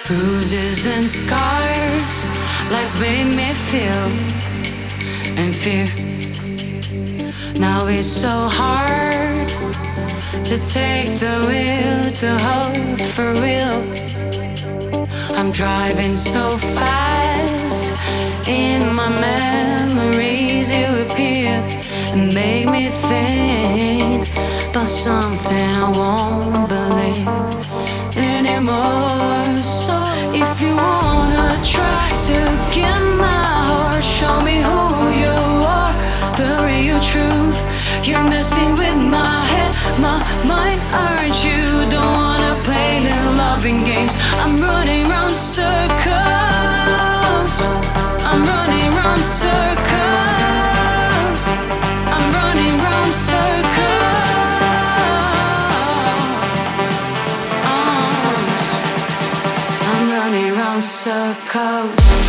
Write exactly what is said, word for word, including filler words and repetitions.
Bruises and scars, life made me feel and fear. Now it's so hard to take the wheel, to hold for real. I'm driving so fast, in my memories you appear and make me think about something I won't believe anymore. So if you wanna try to get my heart, show me who you are, the real truth. You're messing with my head, my mind, aren't you? Don't wanna play the loving games. I'm running round circles, I'm running round circles, I'm running round circles, I'm running round circles.